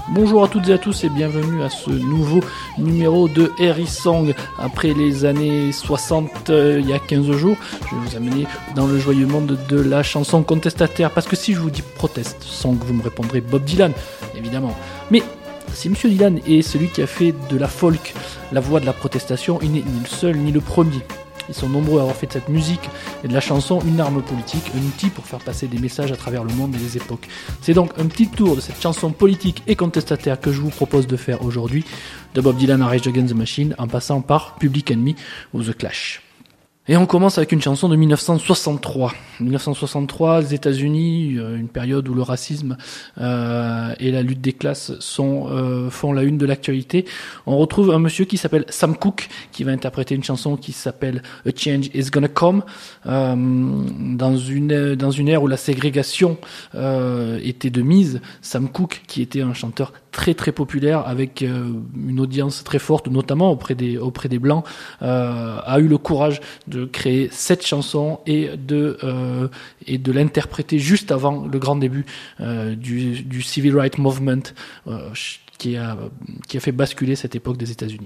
Bonjour à toutes et à tous et bienvenue à ce nouveau numéro de Harry Song. Après les années 60, il y a 15 jours, je vais vous amener dans le joyeux monde de la chanson contestataire. Parce que si je vous dis protest song, vous me répondrez Bob Dylan, évidemment. Mais si Monsieur Dylan est celui qui a fait de la folk la voix de la protestation, il n'est ni le seul ni le premier. Ils sont nombreux à avoir fait de cette musique et de la chanson une arme politique, un outil pour faire passer des messages à travers le monde et les époques. C'est donc un petit tour de cette chanson politique et contestataire que je vous propose de faire aujourd'hui, de Bob Dylan à Rage Against the Machine, en passant par Public Enemy ou The Clash. Et on commence avec une chanson de 1963. 1963, les États-Unis, une période où le racisme et la lutte des classes font la une de l'actualité. On retrouve un monsieur qui s'appelle Sam Cooke, qui va interpréter une chanson qui s'appelle A Change Is Gonna Come, dans une ère où la ségrégation était de mise. Sam Cooke, qui était un chanteur très très populaire avec une audience très forte, notamment auprès des blancs, a eu le courage de créer cette chanson et de l'interpréter juste avant le grand début du Civil Rights Movement qui a fait basculer cette époque des États-Unis.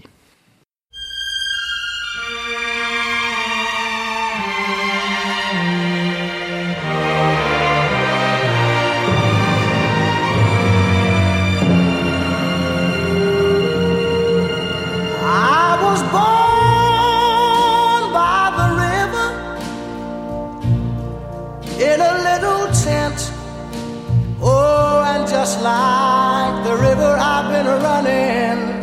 Just like the river, I've been running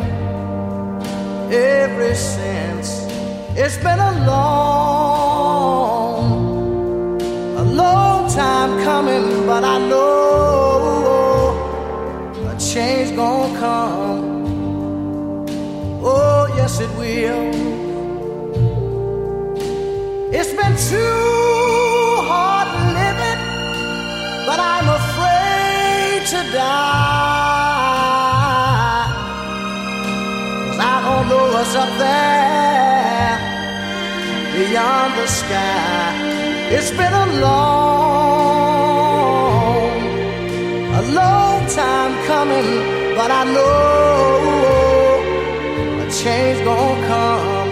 ever since. It's been a long time coming, but I know a change gonna come. Oh, yes it will. It's been too hard living, but I'm afraid to die, 'cause I don't know what's up there beyond the sky. It's been a long time coming, but I know a change gonna come.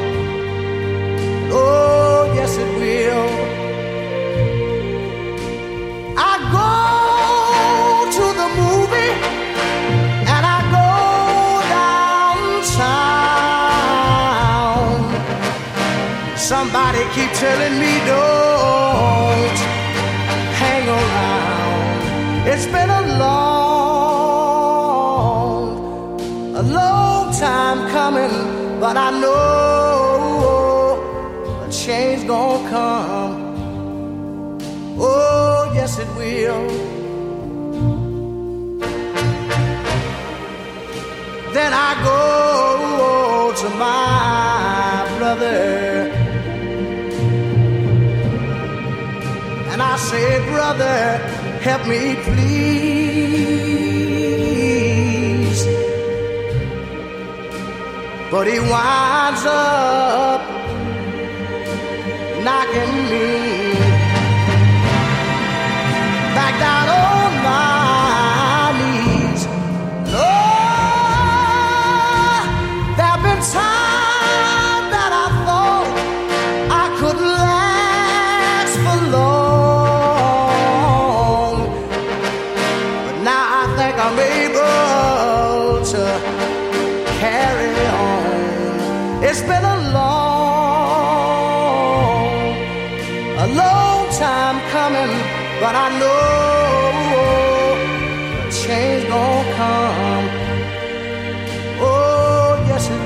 Oh, yes it will. I go to the movie and I go downtown. Somebody keep telling me don't hang around. It's been a long time coming, but I know a change gonna come. Oh, yes it will. Then I go to my brother and I say, brother, help me please. But he winds up knocking me back down on my knees. Time that I thought I could last for long, but now I think I'm able to carry on. It's been a long time coming, but I know a change gonna come. Oh, yes it will.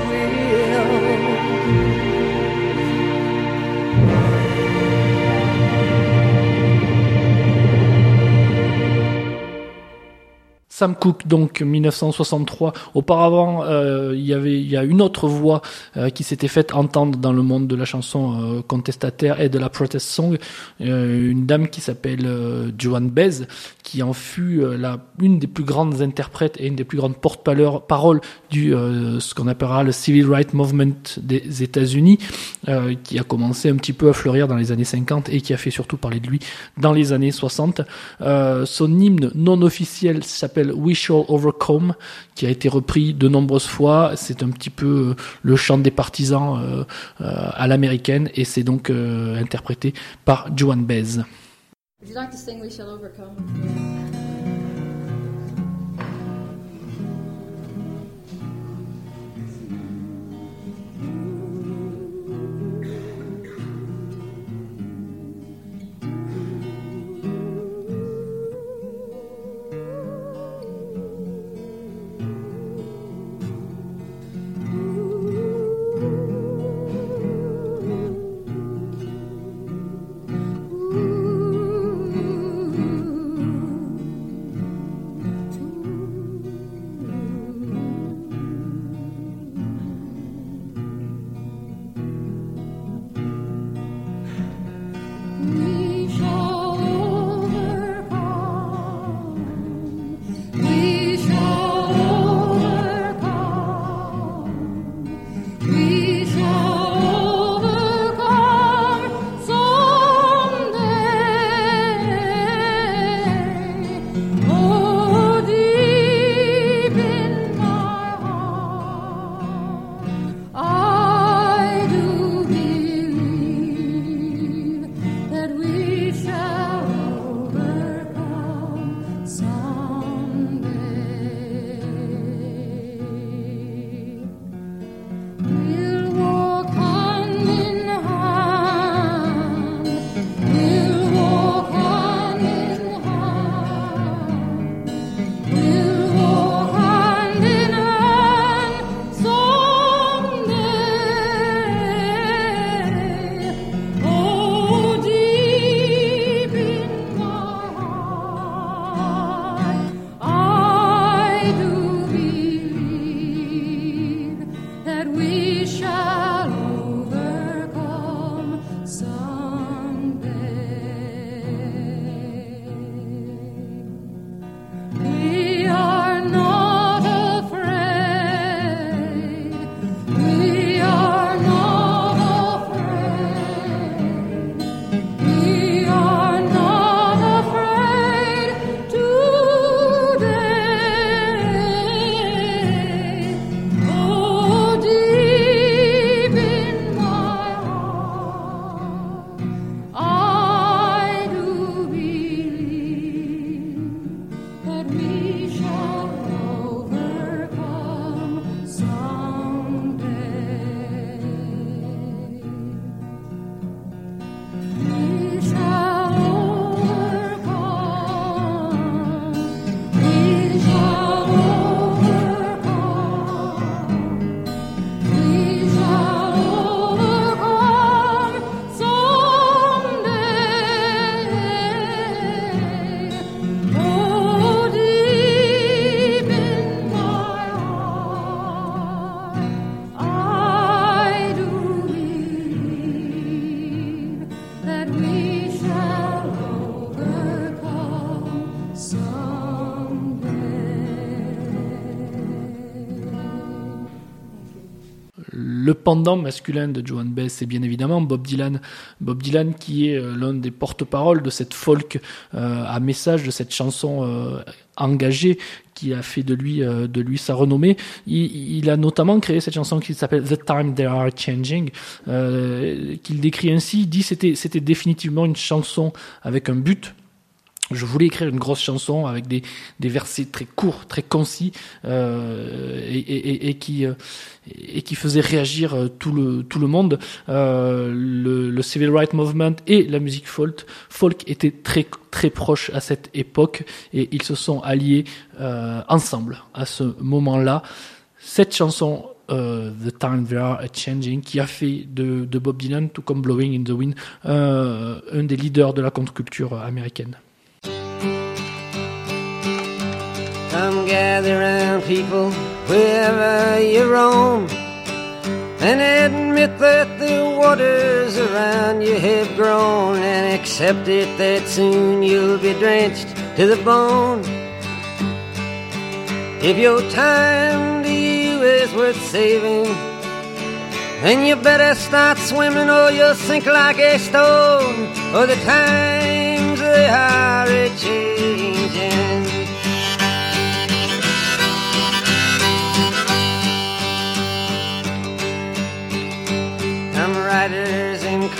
Sam Cooke, donc 1963. Auparavant, il y a une autre voix qui s'était faite entendre dans le monde de la chanson contestataire et de la protest song, une dame qui s'appelle Joan Baez, qui en fut une des plus grandes interprètes et une des plus grandes porte-parole du ce qu'on appellera le Civil Rights Movement des États-Unis, qui a commencé un petit peu à fleurir dans les années 50 et qui a fait surtout parler de lui dans les années 60. Son hymne non officiel s'appelle s'appelle We Shall Overcome, qui a été repris de nombreuses fois. C'est un petit peu le chant des partisans à l'américaine, et c'est donc interprété par Joan Baez. Would you like to sing We Shall Overcome? Le pendant masculin de Joan Baez, c'est bien évidemment Bob Dylan. Bob Dylan qui est l'un des porte-paroles de cette folk à message, de cette chanson engagée qui a fait de lui sa renommée. Il a notamment créé cette chanson qui s'appelle The Time They Are Changing, qu'il décrit ainsi. Il dit c'était définitivement une chanson avec un but. Je voulais écrire une grosse chanson avec des versets très courts, très concis, et qui faisait réagir tout le monde. Le Civil Rights Movement et la musique folk étaient très très proches à cette époque, et ils se sont alliés ensemble à ce moment-là. Cette chanson The Time They Are Changing, qui a fait de Bob Dylan, tout comme Blowing in the Wind, un des leaders de la contre-culture américaine. Come gather round, people, wherever you roam, and admit that the waters around you have grown, and accept it that soon you'll be drenched to the bone. If your time to you is worth saving, then you better start swimming or you'll sink like a stone, or the times they are a-changing.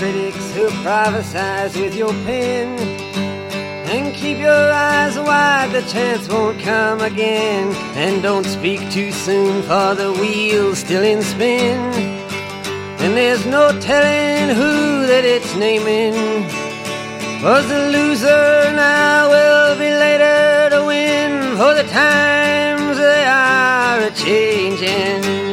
critics who prophesize with your pen. And keep your eyes wide, the chance won't come again. And don't speak too soon, for the wheel's still in spin. And there's no telling who that it's naming. Was the loser now will be later to win, for the times they are a-changing.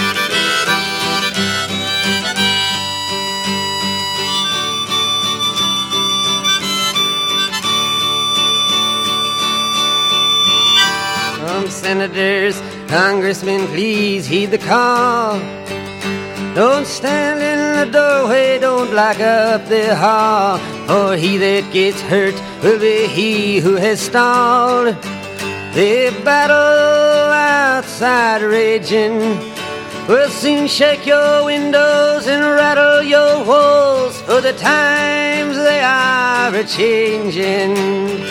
Senators, congressmen, please heed the call. Don't stand in the doorway, don't block up the hall, for he that gets hurt will be he who has stalled. The battle outside raging will soon shake your windows and rattle your walls, for the times they are a-changing.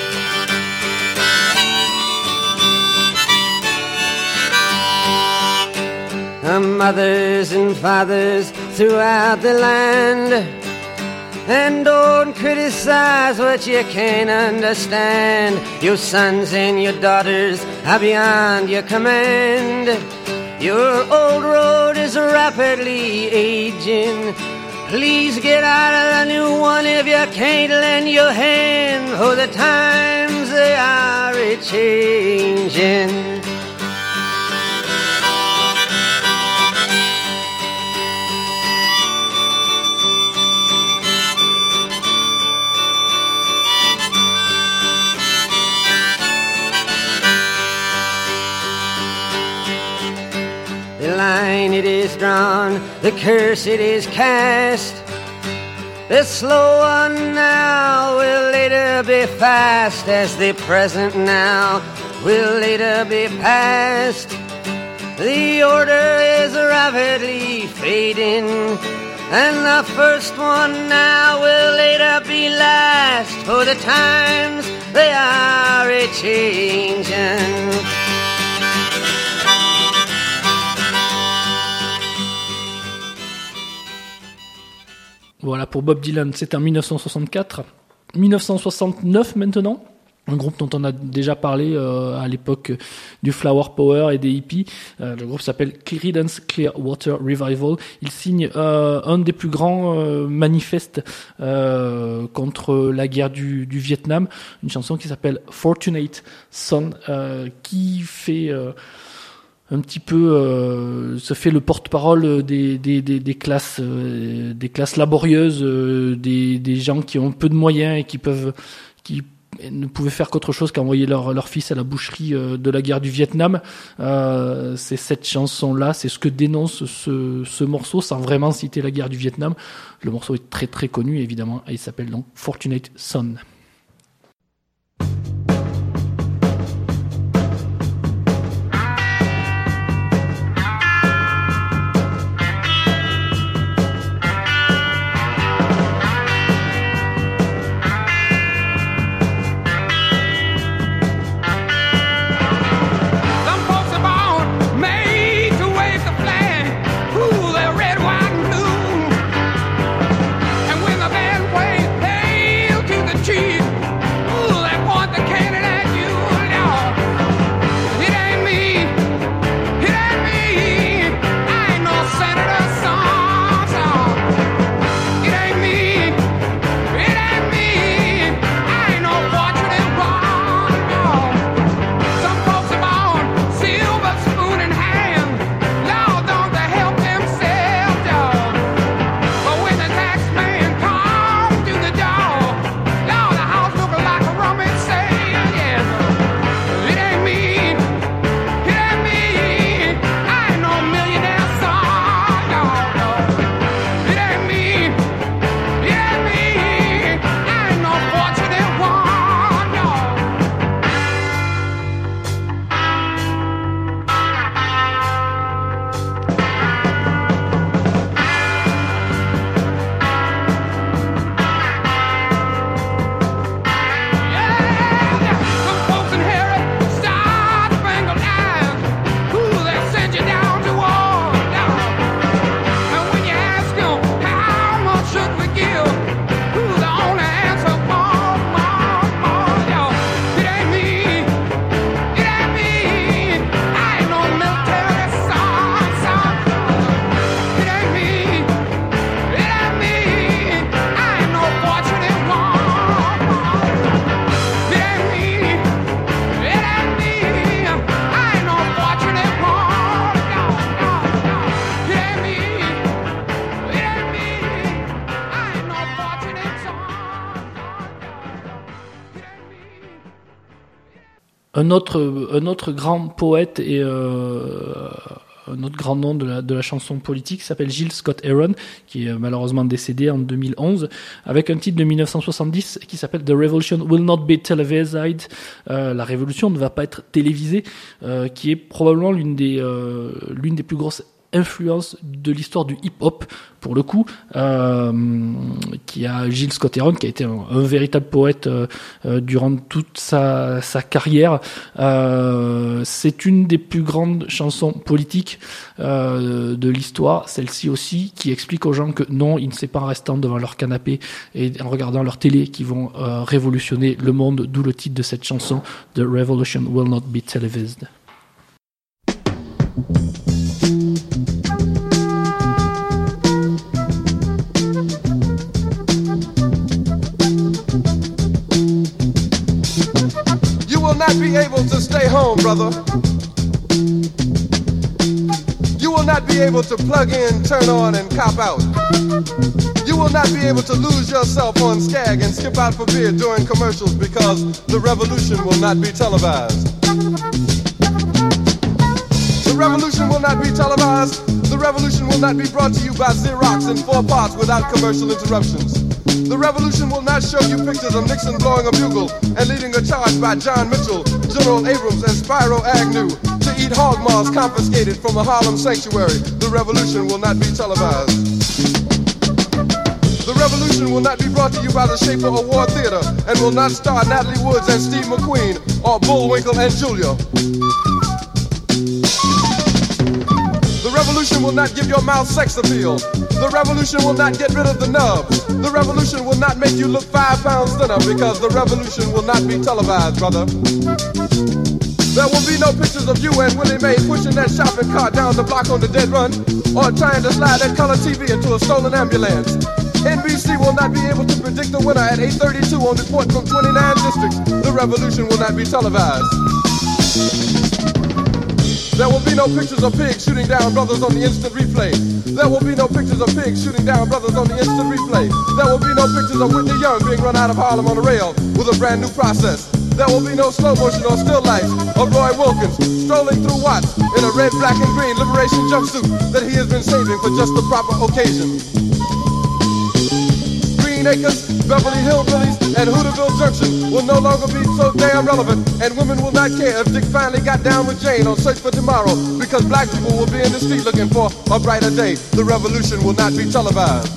Mothers and fathers throughout the land, and don't criticize what you can't understand. Your sons and your daughters are beyond your command. Your old road is rapidly aging. Please get out of the new one if you can't lend your hand, for the times they are a-changing. The line it is drawn, the curse it is cast. The slow one now will later be fast, as the present now will later be past. The order is rapidly fading, and the first one now will later be last, for the times they are a-changing. Voilà pour Bob Dylan, c'est en 1964. 1969 maintenant, un groupe dont on a déjà parlé à l'époque du Flower Power et des hippies. Le groupe s'appelle Creedence Clearwater Revival. Il signe un des plus grands manifestes contre la guerre du Vietnam, une chanson qui s'appelle Fortunate Son, qui fait... un petit peu se fait le porte-parole des classes laborieuses, des gens qui ont peu de moyens et qui ne pouvaient faire qu'autre chose qu'envoyer leur fils à la boucherie de la guerre du Vietnam. C'est cette chanson-là, c'est ce que dénonce ce morceau, sans vraiment citer la guerre du Vietnam. Le morceau est très très connu évidemment, et il s'appelle donc Fortunate Son. Cheese. Un autre grand poète et un autre grand nom de la chanson politique s'appelle Gil Scott-Heron, qui est malheureusement décédé en 2011, avec un titre de 1970 qui s'appelle The Revolution Will Not Be Televised. La révolution ne va pas être télévisée, qui est probablement l'une des plus grosses influence de l'histoire du hip-hop, pour le coup, qui a Gil Scott-Heron, qui a été un véritable poète durant toute sa carrière. C'est une des plus grandes chansons politiques de l'histoire, celle-ci aussi, qui explique aux gens que non, ils ne c'est pas en restant devant leur canapé et en regardant leur télé qu'ils vont révolutionner le monde, d'où le titre de cette chanson, The Revolution Will Not Be Televised. Not be able to stay home, brother. You will not be able to plug in, turn on, and cop out. You will not be able to lose yourself on Skag and skip out for beer during commercials because the revolution will not be televised. The revolution will not be televised. The revolution will not be brought to you by Xerox in 4 parts without commercial interruptions. The revolution will not show you pictures of Nixon blowing a bugle and leading a charge by John Mitchell, General Abrams, and Spyro Agnew to eat hog maws confiscated from a Harlem sanctuary. The revolution will not be televised. The revolution will not be brought to you by the Schaefer Award Theater and will not star Natalie Woods and Steve McQueen or Bullwinkle and Julia. The revolution will not give your mouth sex appeal. The revolution will not get rid of the nub. The revolution will not make you look 5 pounds thinner because the revolution will not be televised, brother. There will be no pictures of you and Willie Mae pushing that shopping cart down the block on the dead run or trying to slide that color TV into a stolen ambulance. NBC will not be able to predict the winner at 8:32 on report from 29 districts. The revolution will not be televised. There will be no pictures of pigs shooting down brothers on the instant replay. There will be no pictures of pigs shooting down brothers on the instant replay. There will be no pictures of Whitney Young being run out of Harlem on a rail with a brand new process. There will be no slow motion or still life of Roy Wilkins strolling through Watts in a red, black, and green liberation jumpsuit that he has been saving for just the proper occasion. Green Acres, Beverly Hillbillies, and Hooterville Junction will no longer be so damn relevant, and women will not care if Dick finally got down with Jane on Search for Tomorrow, because black people will be in the street looking for a brighter day. The revolution will not be televised.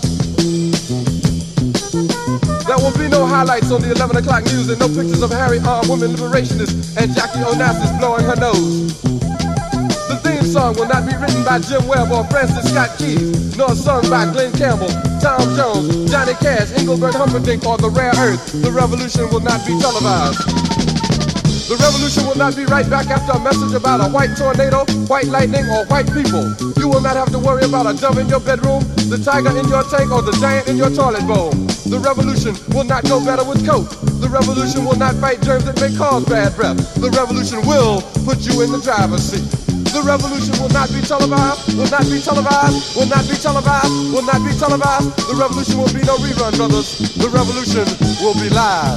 There will be no highlights on the 11 o'clock news and no pictures of Harry armed women liberationists and Jackie Onassis blowing her nose. The theme song will not be written by Jim Webb or Francis Scott Keys, nor sung by Glenn Campbell, Tom Jones, Johnny Cash, Engelbert Humperdinck, or The Rare Earth. The revolution will not be televised. The revolution will not be right back after a message about a white tornado, white lightning, or white people. You will not have to worry about a dove in your bedroom, the tiger in your tank, or the giant in your toilet bowl. The revolution will not go better with Coke. The revolution will not fight germs that may cause bad breath. The revolution will put you in the driver's seat. The revolution will not be televised, will not be televised, will not be televised, will not be televised. The revolution will be no rerun, brothers. The revolution will be live.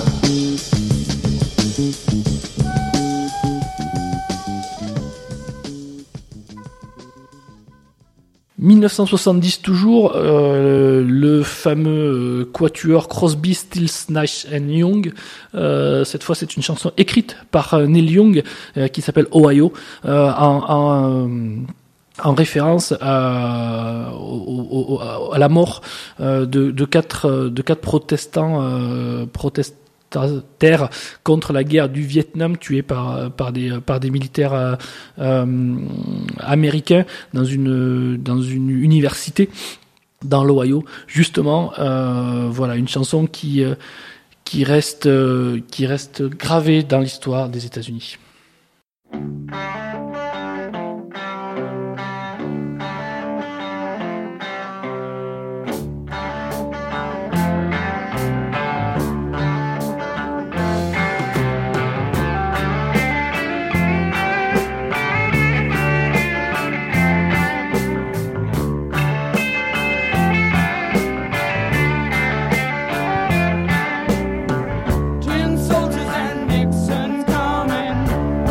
1970 toujours, le fameux quatuor Crosby, Stills, Nash & Young. Cette fois, c'est une chanson écrite par Neil Young qui s'appelle Ohio, en référence à la mort de quatre protestants contre la guerre du Vietnam, tués par des militaires américains dans une université dans l'Ohio. Justement, voilà une chanson qui reste gravée dans l'histoire des États-Unis. Tin soldiers and Nixon coming.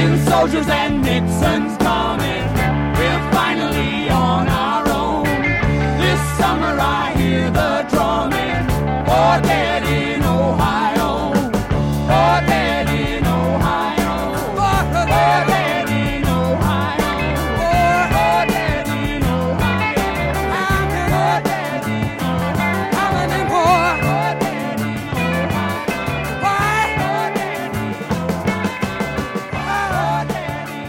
Union soldiers and Nixon's coming. We're finally on our own. This summer I hear the drumming. Oh, dead in Ohio. Oh, dead in Ohio. Oh, dead in Ohio. Oh, dead in Ohio. Oh, dead in Ohio. How many more? Oh, dead in Ohio. Why? Oh, dead in Ohio. Oh, dead in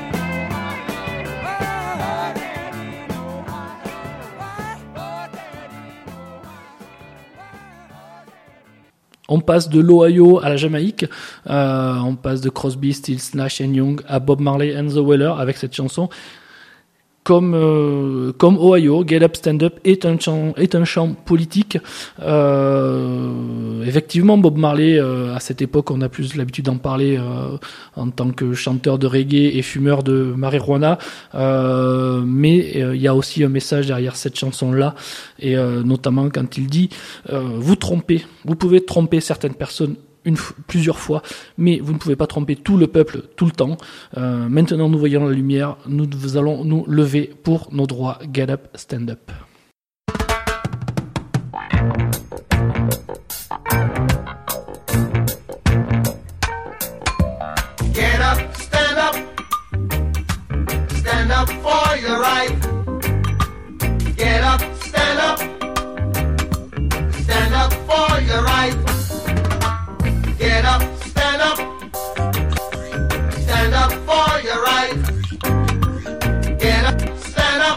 On passe de l'Ohio à la Jamaïque, on passe de Crosby, Stills, Nash & Young à Bob Marley and the Wailers avec cette chanson. Comme Ohio, Get Up, Stand Up est un chant politique. Effectivement, Bob Marley, à cette époque, on a plus l'habitude d'en parler en tant que chanteur de reggae et fumeur de marijuana. Mais il y a aussi un message derrière cette chanson-là, et notamment quand il dit vous trompez, vous pouvez tromper certaines personnes plusieurs fois, mais vous ne pouvez pas tromper tout le peuple tout le temps. Maintenant nous voyons la lumière, nous allons nous lever pour nos droits. Get up, stand up. Get up, stand up. Stand up for your right. Get up, stand up. Stand up for your right. Get up, stand up. Stand up for your right. Get up, stand up.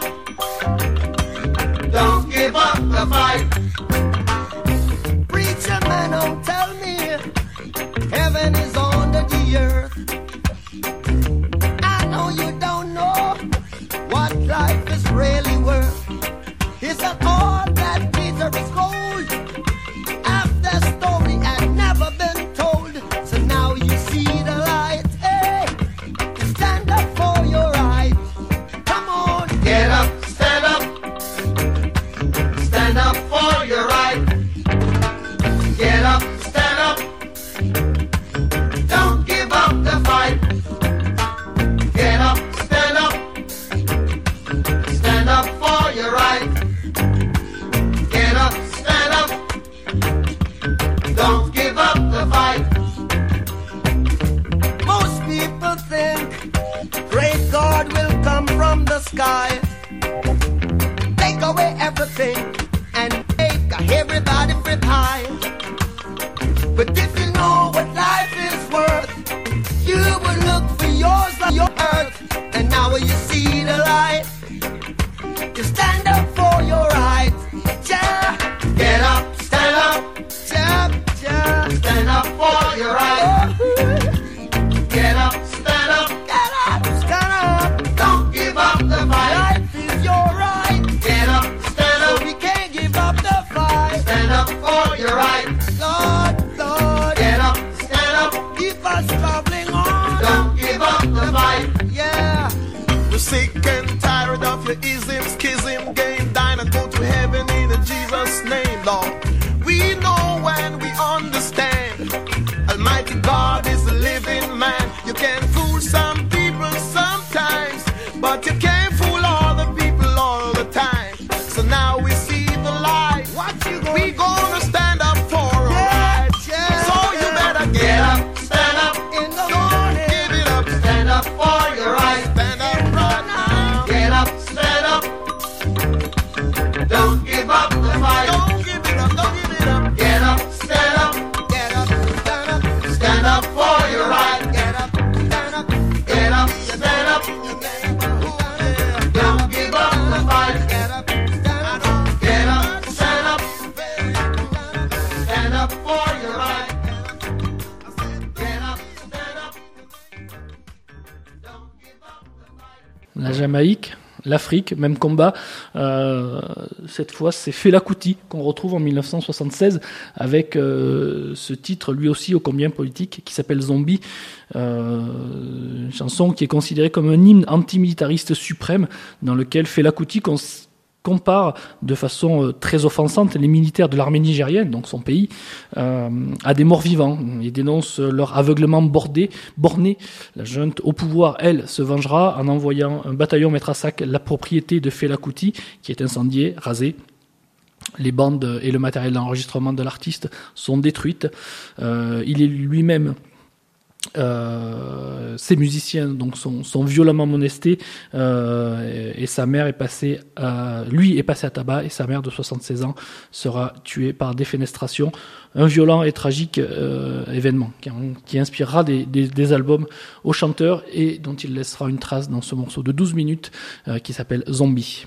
Don't give up the fight. Preacher man, don't tell me heaven is under the earth. I know you don't know what life is really worth. Is that all that Peter is gold? After story had never been told, so now you see the light. Hey, stand up for your right. Come on, get up, stand up. Stand up for your right. Get up, stand up. Don't give up the fight. Get up, stand up. Stand up for your right. Get up, stand up. Don't give up the fight. Most people think great God will come from the sky, take away everything and make everybody feel high. But if you know what life is worth, you will look for yours on your earth. And now you see the light, you stand up for your right. Yeah. Get up, stand up. Yeah, yeah. Stand up for your right. Get up, stand up. Get up, stand up. Don't give up the fight. Life is your right. Get up, stand up. So we can't give up the fight. Stand up for your right. Lord, Lord. Get up, stand up. Keep us traveling on. Don't give up the fight. Yeah. We're sick and tired of your ism, schism, game, dine and go to heaven in Jesus' name, Lord. We know and we understand Almighty God is a living man. You can fool some people sometimes, but you can't fool all the people all the time. So now we see the light. We gonna stand up for our rights. Yeah. So you better Get up, stand up. in the morning. Give it up. Stand up for your right. Stand up right now. Get up, stand up. Don't give up the fight. Don't give it up. Don't give it up. Get up, stand up. Get up. Stand up. Stand up for your right. Get up. Stand up. Get up, stand up. Don't give up the fight. Get up. Stand up. Get up, stand up. Stand up for your right. Get up, stand up. Don't give up the fight. La Jamaïque, l'Afrique, même combat. Cette fois, c'est Fela Kuti qu'on retrouve en 1976 avec ce titre, lui aussi ô combien politique, qui s'appelle Zombie. Une chanson qui est considérée comme un hymne antimilitariste suprême dans lequel Fela Kuti compare de façon très offensante les militaires de l'armée nigérienne, donc son pays, à des morts vivants. Il dénonce leur aveuglement borné. La junte au pouvoir, elle, se vengera en envoyant un bataillon mettre à sac la propriété de Fela Kuti, qui est incendiée, rasée. Les bandes et le matériel d'enregistrement de l'artiste sont détruites. Il est lui-même... ses musiciens donc sont violemment molestés et sa mère est passée à tabac, et sa mère de 76 ans sera tuée par défenestration. Un violent et tragique événement qui inspirera des albums au chanteur et dont il laissera une trace dans ce morceau de 12 minutes qui s'appelle Zombie.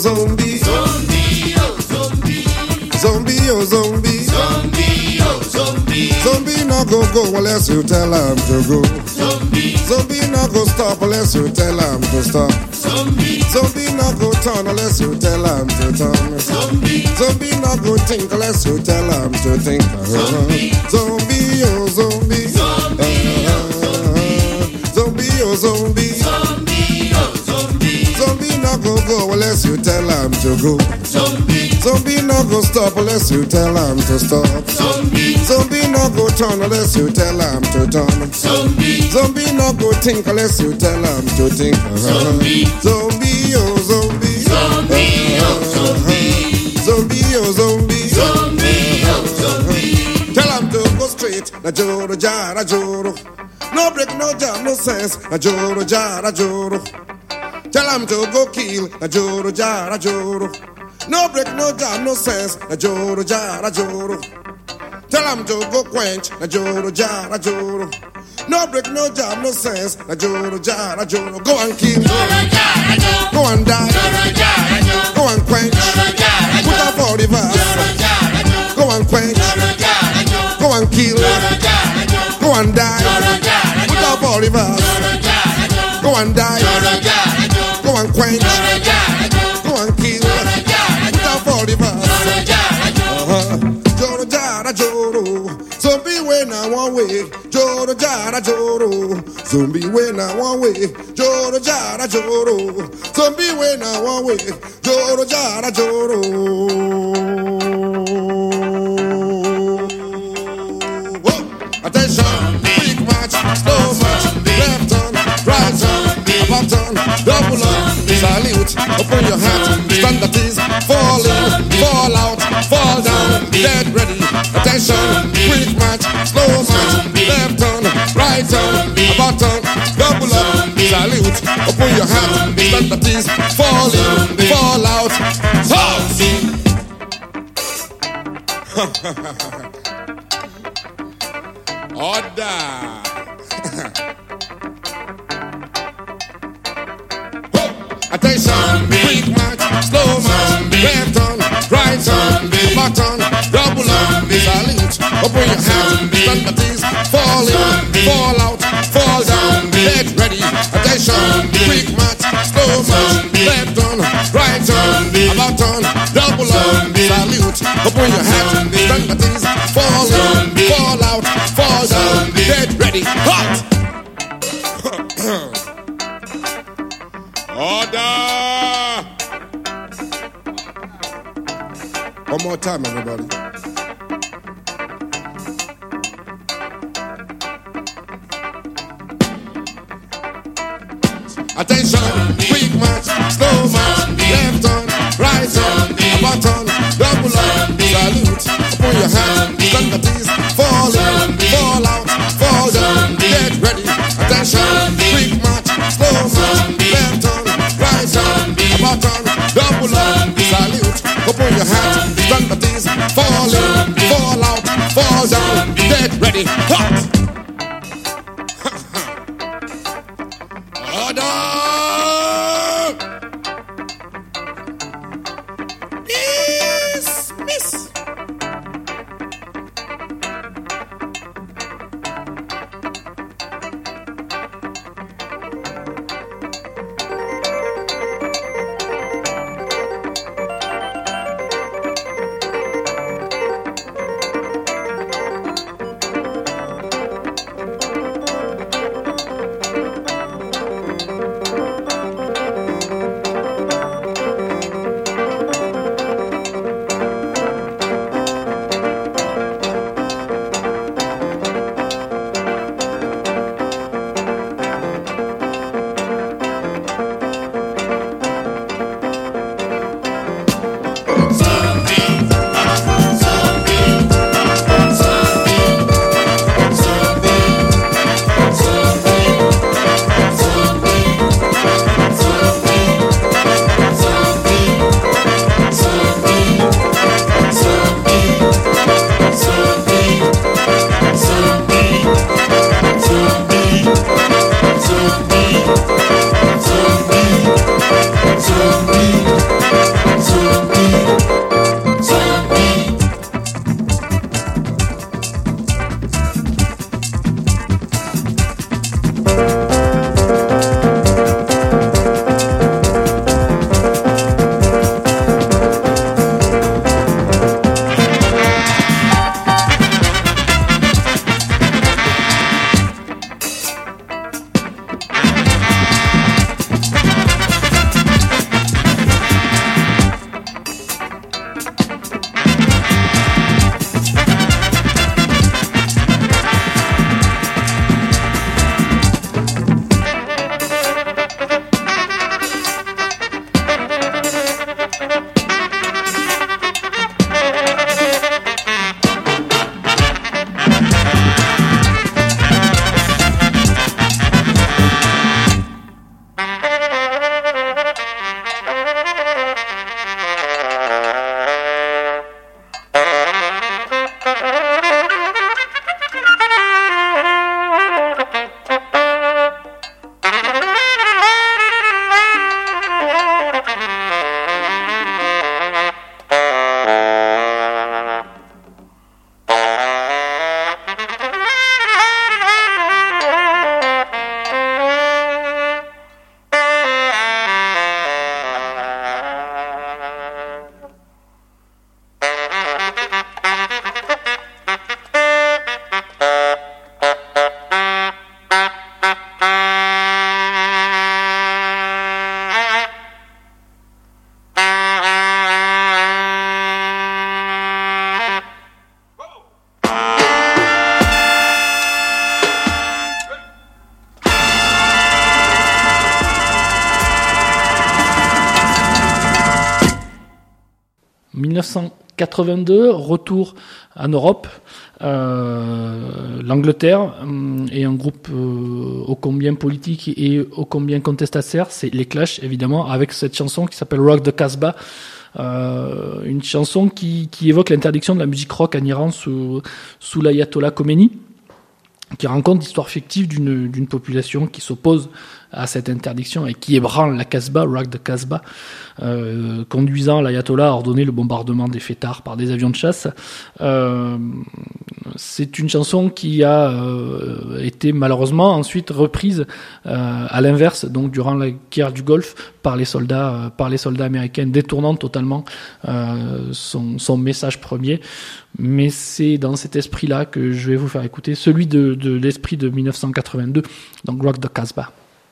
zombie. Zombie, oh zombie. Zombie, oh zombie. Zombie, oh zombie. Zombie not go unless you tell him to go. Zombie. Zombie not go stop unless you tell him to stop. Zombie. Zombie not go turn unless you tell him to turn. Zombie. Zombie not go think unless you tell him to think. Zombie. Zombie, oh zombie. Zombie, oh zombie. Zombie, oh zombie. Zombie, oh zombie. Zombie not go unless you tell him to go. Zombie. Zombie not go stop unless you tell him to stop. Zombie. Zombie not go turn unless you tell him to turn. Zombie. Zombie not go think unless you tell him to think. Zombie. Zombie, oh zombie. Zombie, oh zombie. Zombie, oh zombie. Zombie, oh zombie. Tell him to go straight. Na joro jara joro. No break, no jam, no sense. Na joro jara joro. Tell him to go kill. Na joro jara joro. No break, no jam, no sense. Na joro jara joro. Tell him to go quench. Na joro jara joro. No break, no jam, no sense. Na joro jara joro. Go and kill. Go and die. Go and quench. Put up all the verse. Go and quench. Go and kill. Go and die. Put up all the verse. Go and die. Go and quench. Go and kill. Put up all the verse. Joro jara joro. Zombie way now one way. Joro jara joro. Zombie way now one way. Joro jara joro. Zombie way now one way. Joro jara joro. Whoa. Attention, big match, slow match, left on, right on, about on, double on, salute, open your hat, stand that is, fall in, fall out, fall down, dead ready. Attention, quick match, slow match, left on, right on, about on, double up, salute, open your hat, stand that is, fall in, fall out, Order. Attention, quick match, slow match, left on, right on, button, double up, salute, open your hat, stand that is, fall in, fall out, fall down, get ready. Attention, quick match, slow match, left on, right on, button, double up, salute, open your hat, stand that is, fall in, fall out, fall down, get ready, hot! Order! One more time, everybody. Attention, quick march, slow march, left on, right on, button, double up, salute, open your hat, stand at ease, fall in, fall out, fall down, get ready. Attention, quick march, slow march, left on, right on, button, double up, salute, open your hat, stand at ease, fall in, fall out, fall down, get ready. Hot! Order! Dismiss! 1982, retour en Europe. L'Angleterre est un groupe ô combien politique et ô combien contestataire, c'est les Clash évidemment, avec cette chanson qui s'appelle Rock the Casbah, une chanson qui évoque l'interdiction de la musique rock en Iran sous l'ayatollah Khomeini, qui raconte l'histoire fictive d'une population qui s'oppose à cette interdiction et qui ébranle la Casbah, Rock the Casbah, conduisant l'ayatollah à ordonner le bombardement des fêtards par des avions de chasse. C'est une chanson qui a été malheureusement ensuite reprise à l'inverse, donc durant la guerre du Golfe, par les soldats américains, détournant totalement son message premier. Mais c'est dans cet esprit-là que je vais vous faire écouter, celui de l'esprit de 1982, donc Rock the Casbah.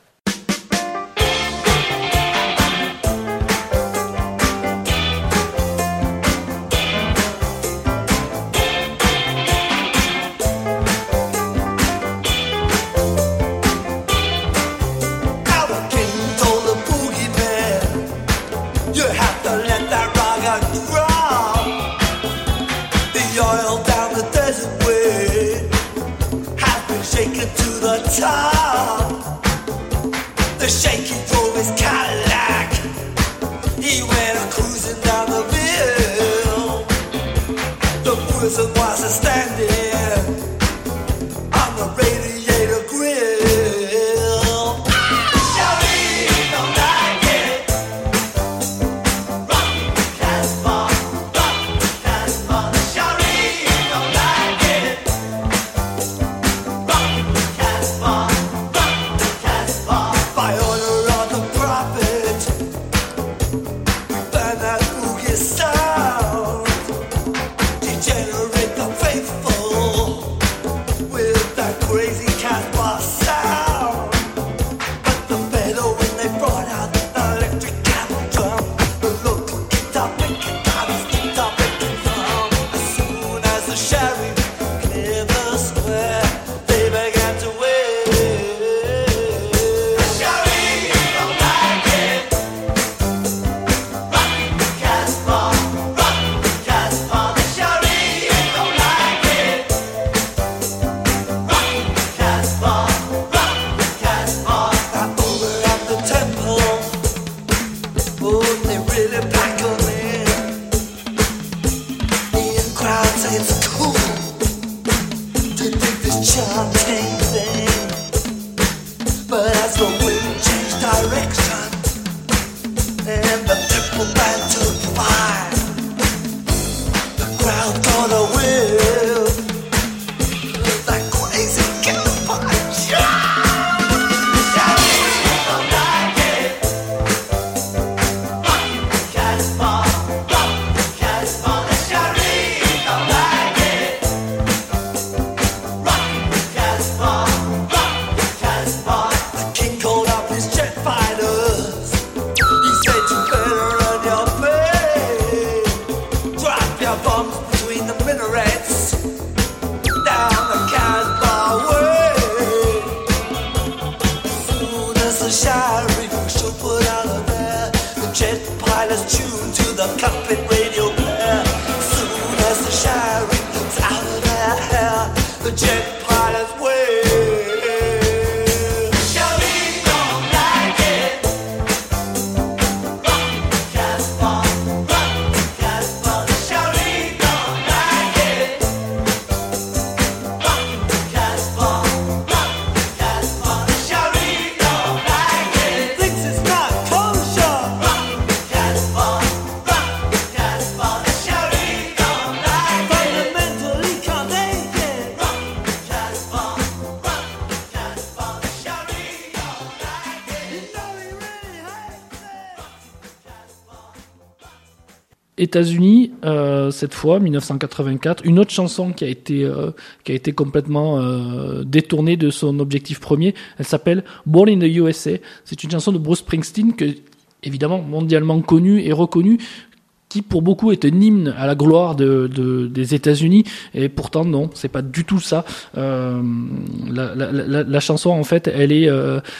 États-Unis, cette fois 1984, une autre chanson qui a été complètement détournée de son objectif premier. Elle s'appelle Born in the USA. C'est une chanson de Bruce Springsteen que évidemment mondialement connue et reconnue, qui pour beaucoup est un hymne à la gloire des États-Unis, et pourtant non, c'est pas du tout ça. La chanson en fait, elle est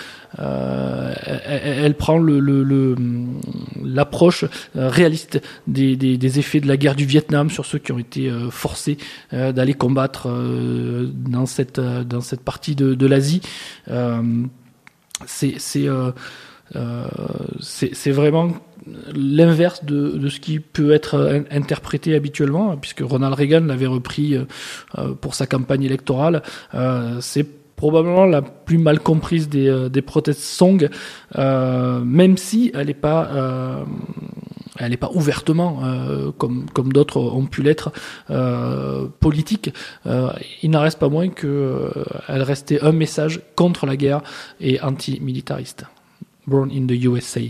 elle prend l'approche réaliste des effets de la guerre du Vietnam sur ceux qui ont été forcés d'aller combattre dans cette partie de l'Asie. C'est vraiment l'inverse de ce qui peut être interprété habituellement, puisque Ronald Reagan l'avait repris pour sa campagne électorale. C'est probablement la plus mal comprise des protest songs, même si elle n'est pas ouvertement comme d'autres ont pu l'être politique. Il n'en reste pas moins que elle restait un message contre la guerre et anti-militariste. Born in the USA.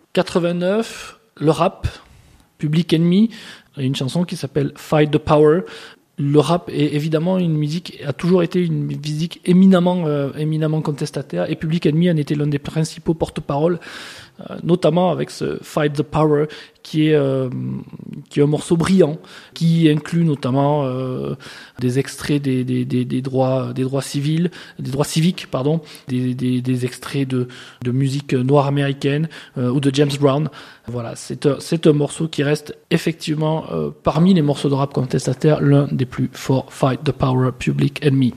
89, le rap, Public Enemy, une chanson qui s'appelle Fight the Power. Le rap est évidemment une musique, a toujours été une musique éminemment contestataire, et Public Enemy en était l'un des principaux porte-parole, notamment avec ce Fight the Power, qui est un morceau brillant, qui inclut notamment des extraits des droits civils, des droits civiques, pardon, des extraits de musique noire américaine ou de James Brown. Voilà, c'est un morceau qui reste effectivement parmi les morceaux de rap contestataires l'un des plus forts. Fight the Power, Public Enemy.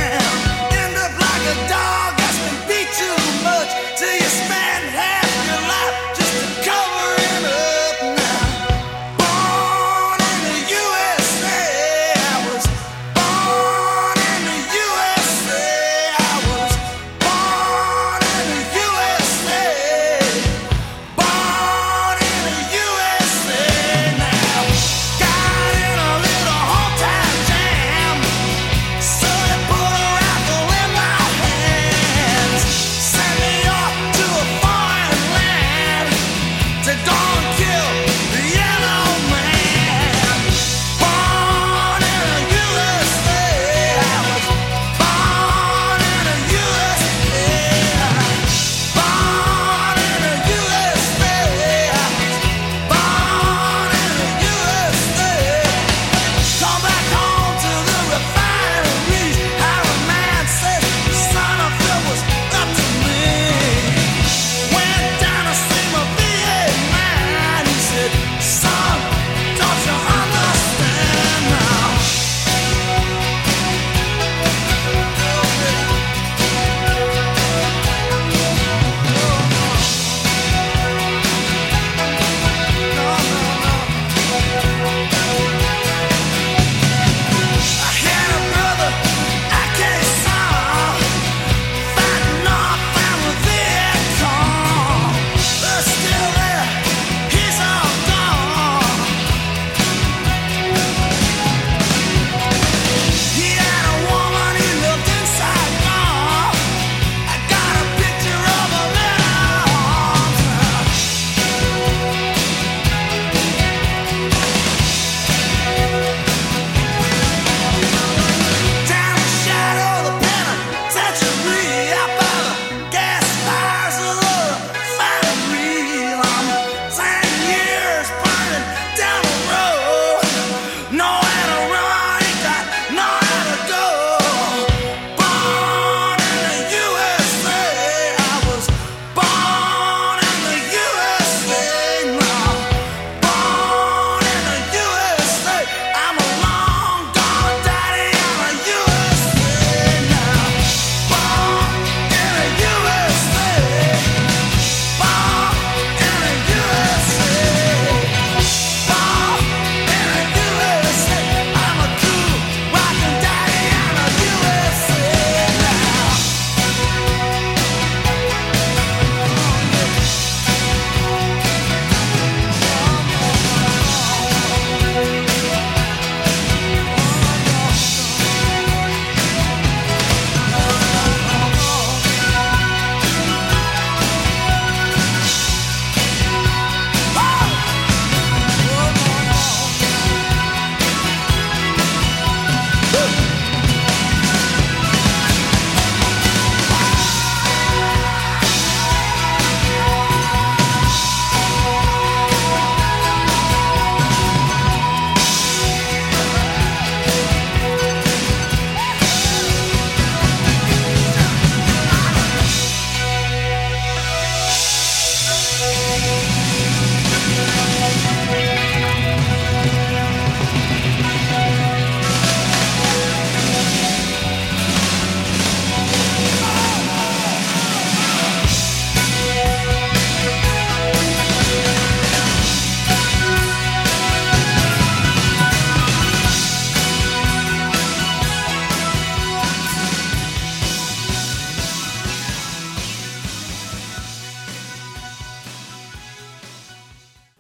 Till you spend half your life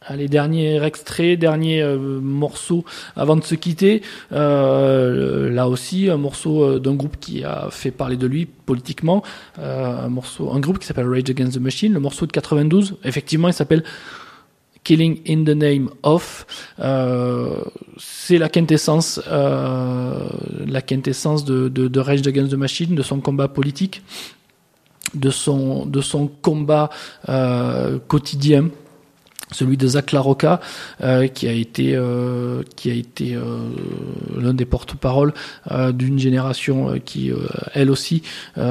Allez, dernier extrait, dernier morceau avant de se quitter. Là aussi, un morceau d'un groupe qui a fait parler de lui politiquement. Un groupe qui s'appelle Rage Against the Machine. Le morceau de 92, effectivement, il s'appelle Killing in the Name of. C'est la quintessence de Rage Against the Machine, de son combat politique, de son combat quotidien. Celui de Zach LaRocca, qui a été l'un des porte-parole d'une génération qui, elle aussi,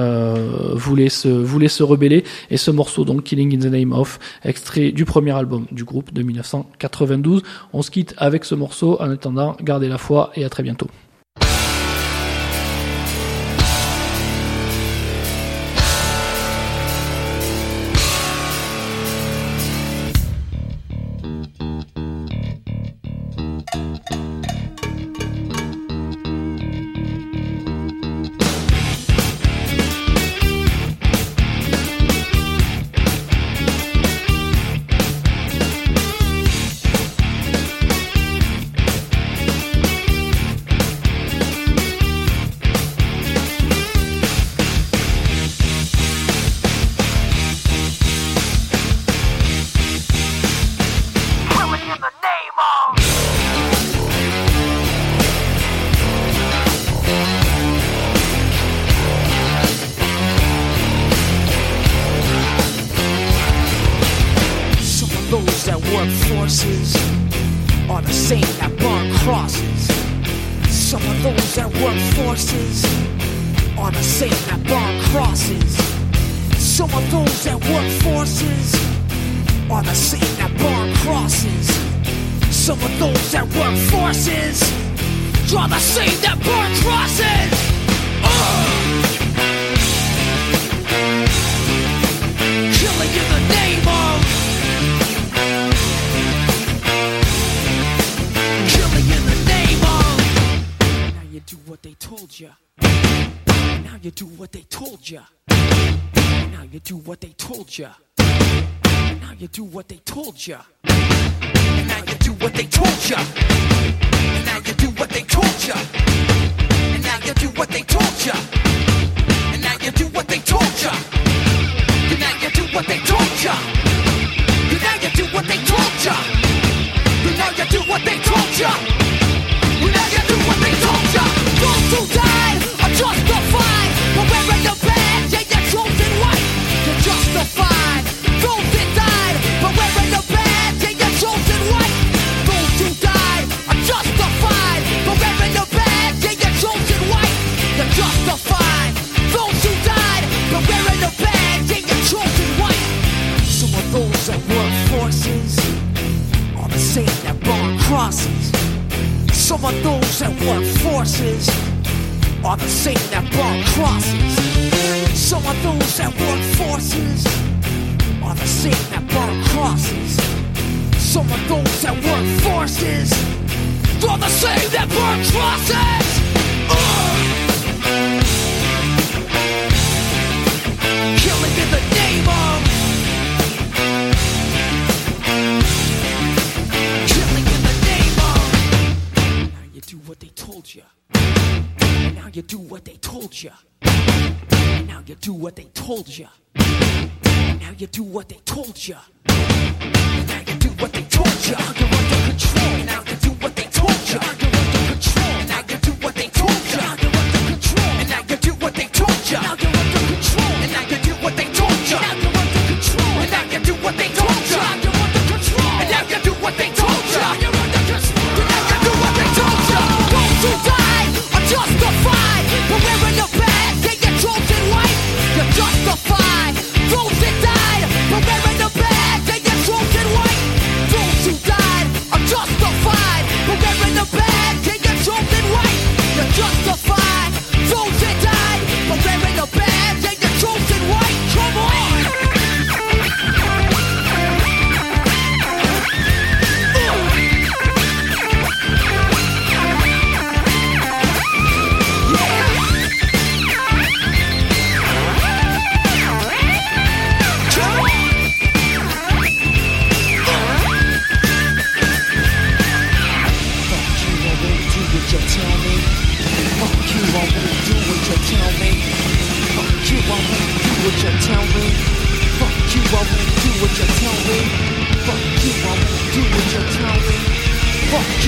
voulait se rebeller. Et ce morceau, donc Killing in the Name of, extrait du premier album du groupe de 1992. On se quitte avec ce morceau. En attendant, gardez la foi et à très bientôt. Justified, those that died, but wearing a badge.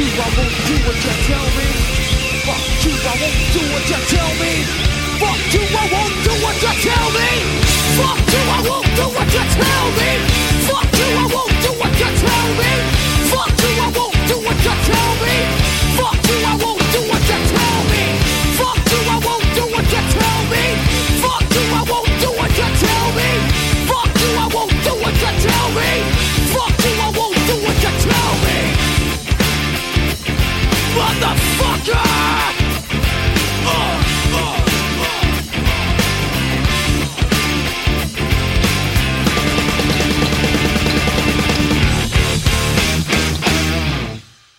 I won't do what you tell me. Fuck you, I won't do what you tell me. Fuck you, I won't do what you